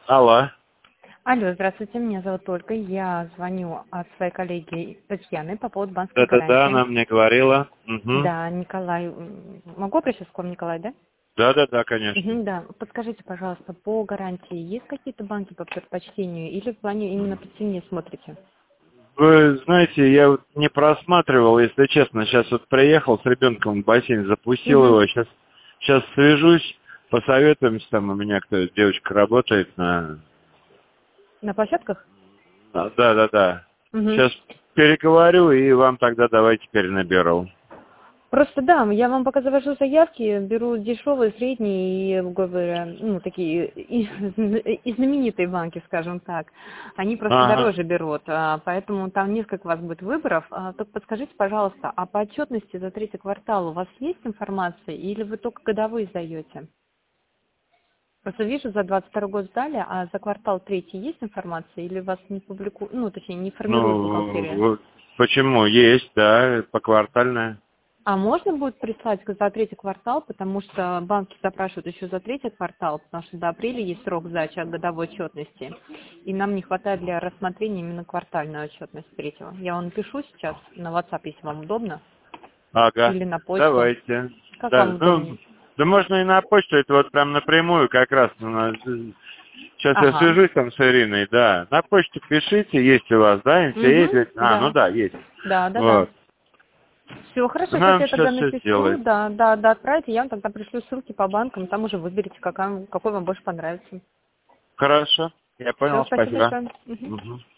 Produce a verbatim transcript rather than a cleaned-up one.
Алло. Алло, здравствуйте, меня зовут Ольга. Я звоню от своей коллеги Татьяны по поводу банковской Да-да-да, она гарантии. мне говорила. Угу. Да, Николай. м, Могу обращаться к вам, Николай, да? Да-да-да, конечно. Мгм, да. Подскажите, пожалуйста, по гарантии есть какие-то банки по предпочтению или в плане именно по цене смотрите? Вы знаете, я вот не просматривал, если честно. Сейчас вот приехал с ребенком в бассейн, запустил Угу. его. Сейчас, сейчас свяжусь, посоветуемся. Там у меня кто девочка работает на... На площадках? а, Да-да-да. Угу. Сейчас переговорю и вам тогда давайте перенаберу. Просто да, я вам пока завожу заявки, беру дешевые, средние и, грубо говоря, ну, такие и, и знаменитые банки, скажем так. Они просто Ага. дороже берут, а, поэтому там несколько у вас будет выборов. А, только подскажите, пожалуйста, а по отчетности за третий квартал у вас есть информация или вы только годовые сдаете? Просто вижу, за двадцать второй год сдали, а за квартал третий есть информация или вас не публикуют, ну, точнее, не формирует Ну, бухгалтерия? вот почему? Есть, да, поквартальная. А можно будет прислать за третий квартал, потому что банки запрашивают еще за третий квартал, потому что до апреля есть срок сдачи от годовой отчетности, и нам не хватает для рассмотрения именно квартальную отчетность третьего. Я вам напишу сейчас на WhatsApp, если вам удобно, Ага, или на почту. давайте. Как Да, вам удобнее? ну, да можно и на почту, это вот прям напрямую как раз. Сейчас я Ага. свяжусь там с Ириной, да. На почту пишите, есть у вас, да, Угу, инфеет? А, ну да. да, есть. Да, да, да. Вот. Все, хорошо, сейчас Нам я тогда сейчас все напишу, сделает. да, да, да, отправите, я вам тогда пришлю ссылки по банкам, там уже выберите, какая, какой вам больше понравится. Хорошо, я Все, понял, спасибо спасибо. большое. Мгм. Мгм.